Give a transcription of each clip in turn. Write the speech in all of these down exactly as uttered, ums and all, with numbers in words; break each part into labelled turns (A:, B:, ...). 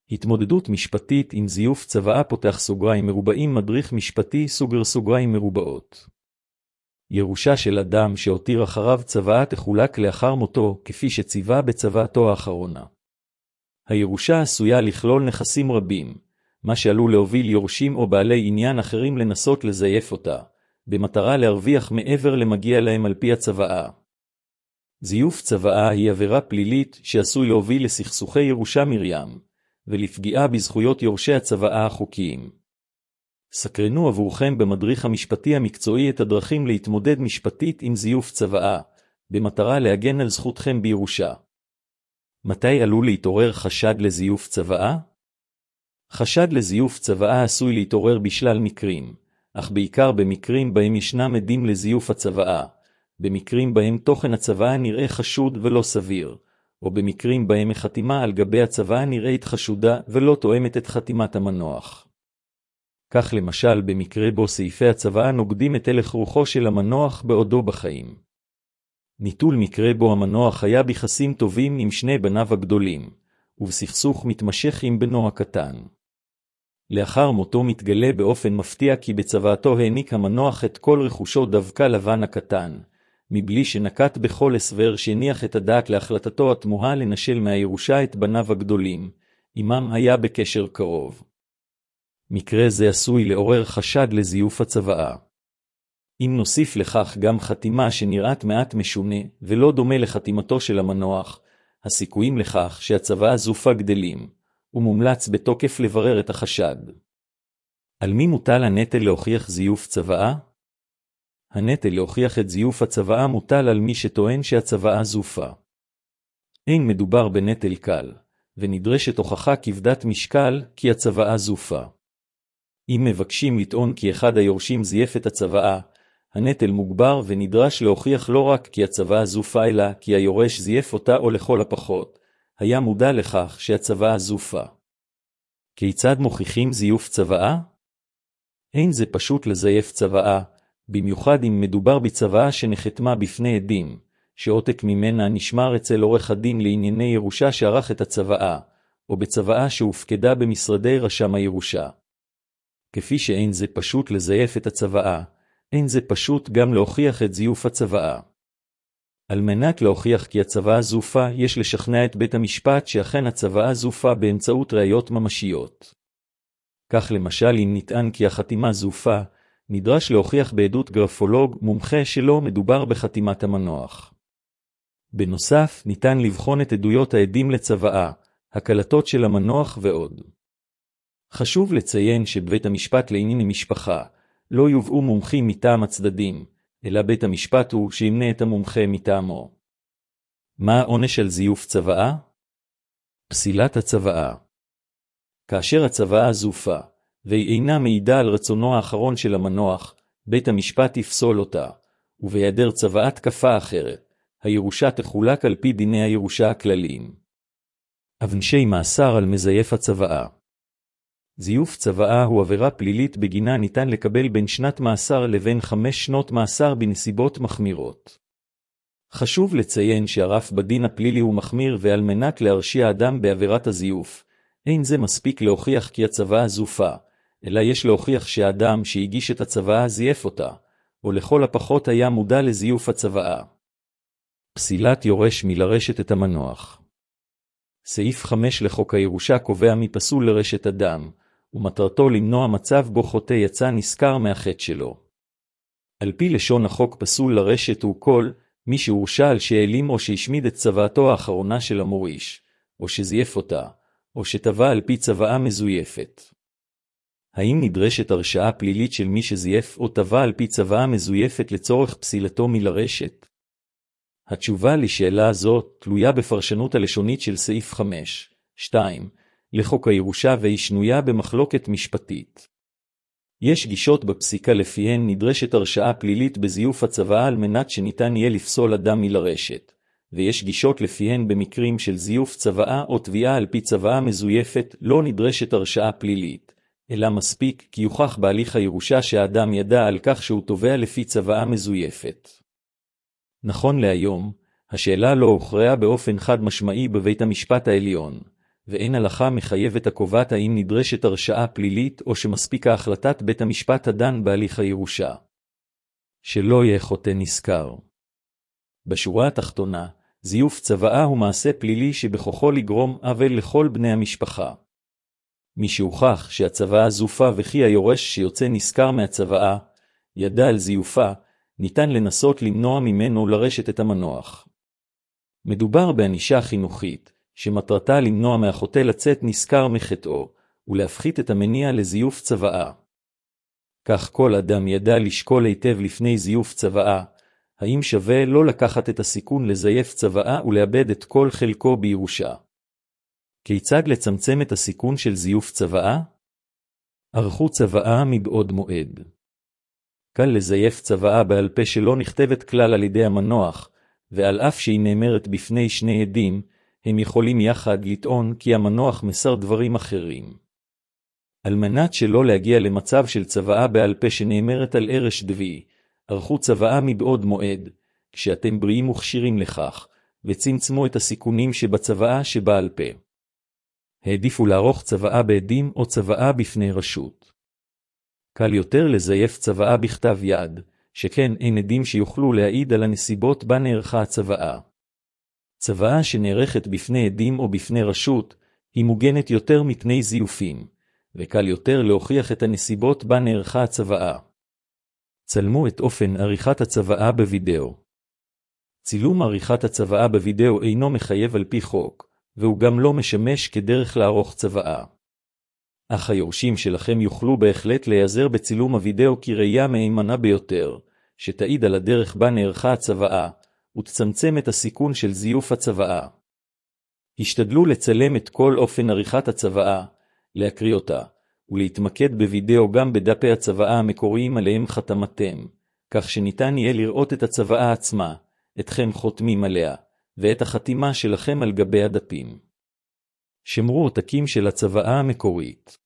A: התמודדות משפטית עם זיוף צוואה פותח סוגריים מרובעים מדריך משפטי סוגר סוגריים מרובעות. ירושה של אדם שהותיר אחריו צוואה תחולק לאחר מותו כפי שציווה בצוואתו האחרונה. הירושה עשויה לכלול נכסים רבים, מה שעלול להוביל יורשים או בעלי עניין אחרים לנסות לזייף אותה, במטרה להרוויח מעבר למגיע להם על פי הצוואה. זיוף צוואה היא עבירה פלילית שעשוי להוביל לסכסוכי ירושה מרים, ולפגיעה בזכויות יורשי הצוואה החוקיים. סקרנו עבורכם במדריך המשפטי המקצועי את הדרכים להתמודד משפטית עם זיוף צוואה, במטרה להגן על זכותכם בירושה. מתי עלול להתעורר חשד לזיוף צוואה? חשד לזיוף צוואה עשוי להתעורר בשלל מקרים, אך בעיקר במקרים בהם ישנם עדים לזיוף הצוואה, במקרים בהם תוכן הצוואה נראה חשוד ולא סביר, או במקרים בהם החתימה על גבי הצוואה נראית חשודה ולא תואמת את חתימת המנוח. כך למשל במקרה בו סעיפי הצוואה נוגדים את הלך רוחו של המנוח בעודו בחיים. ניטול מקרה בו המנוח היה ביחסים טובים עם שני בניו הגדולים, ובסכסוך מתמשך עם בנו הקטן. לאחר מותו מתגלה באופן מפתיע כי בצוואתו העניק המנוח את כל רכושו דווקא לבן הקטן, מבלי שנקט בכל הסבר שהניח את הדעת להחלטתו התמוהה לנשל מהירושה את בניו הגדולים, עמם היה בקשר קרוב. מקרה זה עשוי לעורר חשד לזיוף הצוואה. אם נוסיף לכך גם חתימה שנראית מעט משונה ולא דומה לחתימתו של המנוח, הסיכויים לכך שהצוואה זופה גדלים, ומומלץ בתוקף לברר את החשד. על מי מוטל הנטל להוכיח זיוף צוואה? הנטל להוכיח את זיוף הצוואה מוטל על מי שטוען שהצוואה זופה. אין מדובר בנטל קל, ונדרשת הוכחה כבדת משקל כי הצוואה זופה. אם מבקשים לטעון כי אחד היורשים זייף את הצוואה, הנטל מוגבר ונדרש להוכיח לא רק כי הצוואה זופה אלא כי היורש זייף אותה או לכל הפחות, היה מודע לכך שהצוואה זופה. כיצד מוכיחים זיוף צוואה? אין זה פשוט לזייף צוואה, במיוחד אם מדובר בצוואה שנחתמה בפני עדים, שעותק ממנה נשמר אצל עורך הדין לענייני ירושה שערך את הצוואה, או בצוואה שהופקדה במשרדי רשם הירושה. כפי שאין זה פשוט לזייף את הצוואה, אין זה פשוט גם להוכיח את זיוף הצוואה. על מנת להוכיח כי הצוואה זופה, יש לשכנע את בית המשפט שאכן הצוואה זופה באמצעות ראיות ממשיות. כך למשל אם נטען כי החתימה זופה, נדרש להוכיח בעדות גרפולוג מומחה שלא מדובר בחתימת המנוח. בנוסף, ניתן לבחון את עדויות העדים לצוואה, הקלטות של המנוח ועוד. חשוב לציין שבבית המשפט לענייני משפחה לא יובאו מומחים מטעם הצדדים, אלא בית המשפט הוא שימנה את המומחה מטעמו. מה העונש על זיוף צוואה? פסילת הצוואה. כאשר הצוואה זופה, והיא אינה מעידה על רצונו האחרון של המנוח, בית המשפט יפסול אותה, ובהיעדר צוואה תקפה אחרת, הירושה תחולק על פי דיני הירושה הכלליים. עונשי מאסר על מזייף הצוואה. זיוף צוואה הוא עבירה פלילית בגינה ניתן לקבל בין שנת מאסר לבין חמש שנות מאסר בנסיבות מחמירות. חשוב לציין שהרף בדין הפלילי הוא מחמיר ועל מנת להרשיע אדם בעבירת הזיוף, אין זה מספיק להוכיח כי הצוואה זופה, אלא יש להוכיח שהאדם שהגיש את הצוואה זייף אותה, או לכל הפחות היה מודע לזיוף הצוואה. פסילת יורש מלרשת את המנוח. סעיף חמש לחוק הירושה קובע מי פסול לרשת אדם, ומטרתו למנוע מצב בו חוטא יצא נשכר מהחטא שלו. על פי לשון החוק פסול לרשת הוא כל מי שהורשע על שהעלים או שהשמיד את צוואתו האחרונה של המוריש, או שזייף אותה, או שטבע על פי צוואה מזויפת. האם נדרשת הרשעה פלילית של מי שזייף או טבע על פי צוואה מזויפת לצורך פסילתו מלרשת? התשובה לשאלה הזאת תלויה בפרשנות הלשונית של סעיף חמש, שתיים, לחוק הירושה והיא שנויה במחלוקת משפטית. יש גישות בפסיקה לפיהן נדרשת הרשעה פלילית בזיוף הצוואה על מנת שניתן יהיה לפסול אדם מלרשת, ויש גישות לפיהן במקרים של זיוף צוואה או תביעה על פי צוואה מזויפת לא נדרשת הרשעה פלילית, אלא מספיק כי יוכח בהליך הירושה שהאדם ידע על כך שהוא תובע לפי צוואה מזויפת. נכון להיום, השאלה לא הוכרעה באופן חד משמעי בבית המשפט העליון, ואין הלכה מחייבת הקובעת האם נדרשת הרשעה פלילית או שמספיקה החלטת בית המשפט הדן בהליך הירושה. שלא יהיה חוטא נזכר. בשורה התחתונה, זיוף צוואה הוא מעשה פלילי שבכוחו לגרום עוול לכל בני המשפחה. מי שהוכח שהצוואה זופה וכי היורש שיוצא נזכר מהצוואה, ידע על זיופה, ניתן לנסות למנוע ממנו לרשת את המנוח. מדובר בענישה חינוכית, שמטרתה למנוע מהחוטא לצאת נזכר מחטאו, ולהפחית את המניע לזיוף צוואה. כך כל אדם ידע לשקול היטב לפני זיוף צוואה, האם שווה לא לקחת את הסיכון לזייף צוואה ולאבד את כל חלקו בירושה. כיצד לצמצם את הסיכון של זיוף צוואה? ערכו צוואה מבעוד מועד. קל לזייף צוואה בעל פה שלא נכתבת כלל על ידי המנוח, ועל אף שהיא נאמרת בפני שני עדים, הם יכולים יחד לטעון כי המנוח מסר דברים אחרים. על מנת שלא להגיע למצב של צוואה בעל פה שנאמרת על ערש דבי, ערכו צוואה מבעוד מועד, כשאתם בריאים וכשירים לכך, וצמצמו את הסיכונים שבצוואה שבעל פה. העדיפו לערוך צוואה בעדים או צוואה בפני רשות. קל יותר לזייף צוואה בכתב יד, שכן אין עדים שיוכלו להעיד על הנסיבות בה נערכה הצוואה. צוואה שנערכת בפני עדים או בפני רשות, היא מוגנת יותר מפני זיופים, וקל יותר להוכיח את הנסיבות בה נערכה הצוואה. צלמו את אופן עריכת הצוואה בווידאו. צילום עריכת הצוואה בווידאו אינו מחייב על פי חוק, והוא גם לא משמש כדרך לערוך צוואה. אך היורשים שלכם יוכלו בהחלט להיעזר בצילום הווידאו כראייה מהימנה ביותר, שתעיד על הדרך בה נערכה הצוואה, ותצמצם את הסיכון של זיוף הצוואה. השתדלו לצלם את כל אופן עריכת הצוואה, להקריא אותה, ולהתמקד בווידאו גם בדפי הצוואה המקוריים עליהם חתמתם, כך שניתן יהיה לראות את הצוואה עצמה, אתכם חותמים עליה, ואת החתימה שלכם על גבי הדפים. שמרו עותקים של הצוואה המקורית.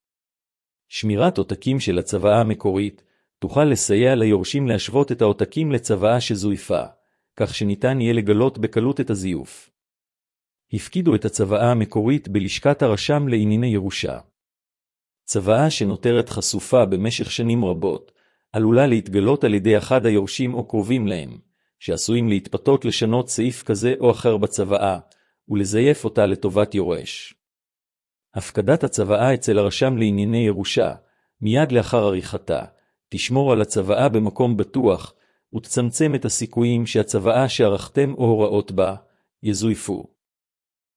A: שמירת עותקים של הצוואה המקורית תוכל לסייע ליורשים להשוות את העותקים לצוואה שזויפה, כך שניתן יהיה לגלות בקלות את הזיוף. הפקידו את הצוואה המקורית בלשכת הרשם לענייני ירושה. צוואה שנותרת חשופה במשך שנים רבות, עלולה להתגלות על ידי אחד היורשים או קרובים להם, שעשויים להתפתות לשנות סעיף כזה או אחר בצוואה, ולזייף אותה לטובת יורש. הפקדת הצוואה אצל הרשם לענייני ירושה, מיד לאחר עריכתה, תשמור על הצוואה במקום בטוח, ותצמצם את הסיכויים שהצוואה שערכתם או הוראות בה, יזויפו.